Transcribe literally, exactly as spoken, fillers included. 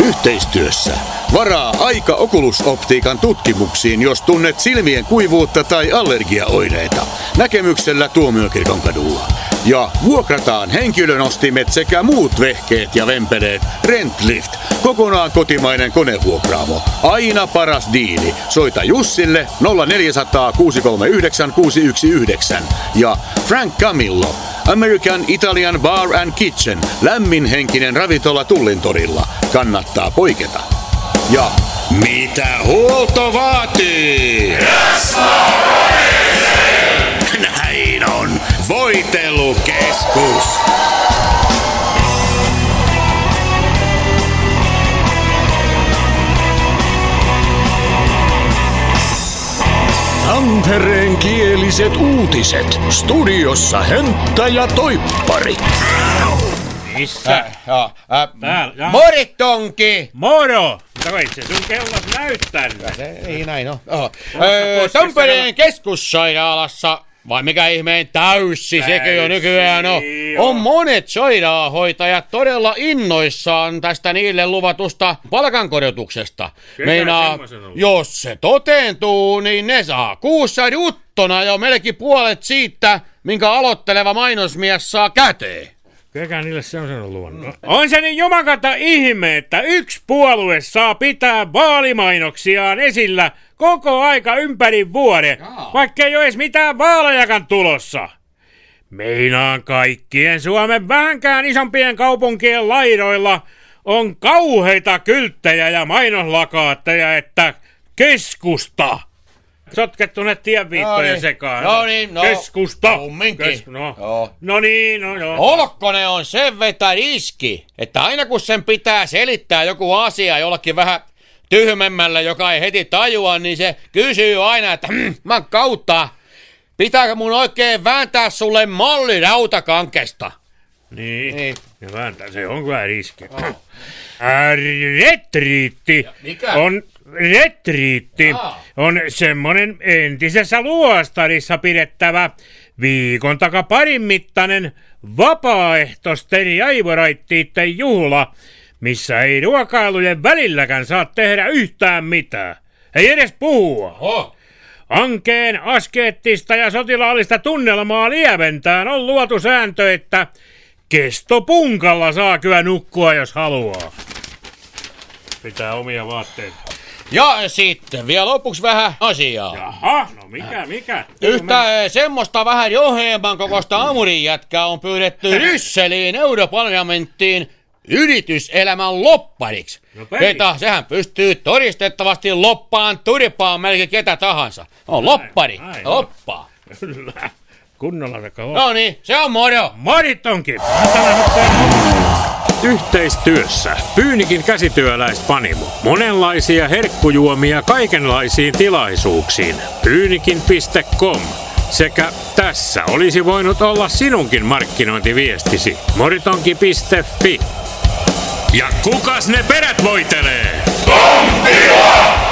Yhteistyössä. Varaa aika Oculus-optiikan tutkimuksiin, jos tunnet silmien kuivuutta tai allergiaoireita. Näkemyksellä Tuomiokirkon kadulla. Ja vuokrataan henkilönostimet sekä muut vehkeet ja vempeleet Rentlift. Kokonaan kotimainen konevuokraamo. Aina paras diili. Soita Jussille nolla neljä nolla nolla kuusi kolme yhdeksän kuusi yksi yhdeksän. Ja Frank Camillo. American Italian Bar and Kitchen. Lämminhenkinen ravintola Tullintorilla. Kannattaa poiketa. Ja mitä huolto vaatii? Näin on. Voitelukeskus. Tampereen kieliset uutiset. Studiossa Hönttä ja Toippari. Missä? Äh, joo, äh, Täällä. Moritonki! Moro! Katoit se sun kellos näyttää. Se ei näin oo. Oho. Öö, Tampereen keskussairaalassa, vai mikä ihmeen täyssi sekin jo nykyään on, on monet sairaanhoitajat todella innoissaan tästä niille luvatusta palkankorotuksesta. Meinaa, jos se toteentuu, niin ne saa kuussa juttona jo melkein puolet siitä, minkä aloitteleva mainosmies saa käteen. Kekään niille se on sanonut luonnon. On se niin jumakata ihme, että yksi puolue saa pitää vaalimainoksiaan esillä koko aika ympäri vuoden, vaikka ei ole edes mitään vaalejakaan tulossa. Meinaan kaikkien Suomen vähänkään isompien kaupunkien laidoilla on kauheita kylttejä ja mainoslakaatteja, että keskusta. Sotkettu ne tienviittojen No niin. sekaan. No niin, no. Keskusta. Kumminkin. Kes- no. Joo. no niin, no joo. Olkkonen on sen vetä riski, että aina kun sen pitää selittää joku asia jollakin vähän tyhmemmällä, joka ei heti tajua, niin se kysyy aina, että hm, mä kautta, pitääkö mun oikein vääntää sulle malli rautakankesta? Niin. Niin. Ja vääntää, se on kyllä riski. Oh. Äh, retriitti mikä? on... Retriitti Jaa. on semmonen entisessä luostarissa pidettävä viikon takaparin mittainen vapaaehtoisten jaivoraittiitten juhla, missä ei ruokailujen välilläkään saa tehdä yhtään mitään. Ei edes puhua. Oh. Ankeen, askeettista ja sotilaallista tunnelmaa lieventään on luotu sääntö, että kestopunkalla saa kyllä nukkua, jos haluaa. Pitää omia vaatteita. Ja sitten vielä lopuksi vähän asiaa. Jaha, no mikä, mikä? Yhtä eh, semmoista vähän joheemman kokoista amurijätkää on pyydetty Rysseliin Europarlamenttiin yrityselämän loppariksi. No peli. Ketä, sehän pystyy todistettavasti loppaan turpaan melkein ketä tahansa. On loppari, Näin, näin, loppaa. Kyllä, kunnolla se kauan. No niin, se on moro. Marit onkin. Yhteistyössä Pyynikin käsityöläispanimo. Monenlaisia herkkujuomia kaikenlaisiin tilaisuuksiin. Pyynikin piste com. Sekä tässä olisi voinut olla sinunkin markkinointiviestisi. Moritonki piste fi. Ja kukas ne perät voitelee? Tontila!